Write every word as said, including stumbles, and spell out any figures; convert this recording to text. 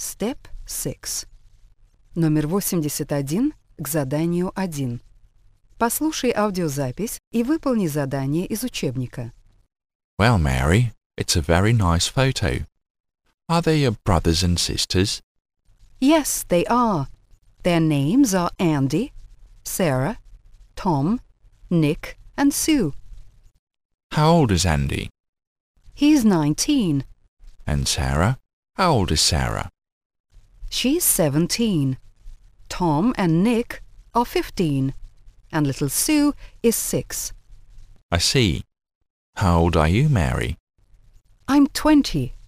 Step six. Номер восемьдесят один к заданию один. Послушай аудиозапись и выполни задание из учебника. Well, Mary, it's a very nice photo. Are they your brothers and sisters? Yes, they are. Their names are Andy, Sarah, Tom, Nick, and Sue. How old is Andy? He's nineteen. And Sarah? How old is Sarah? She's seventeen. Tom and Nick are fifteen. And little Sue is six. I see. How old are you, Mary? I'm twenty.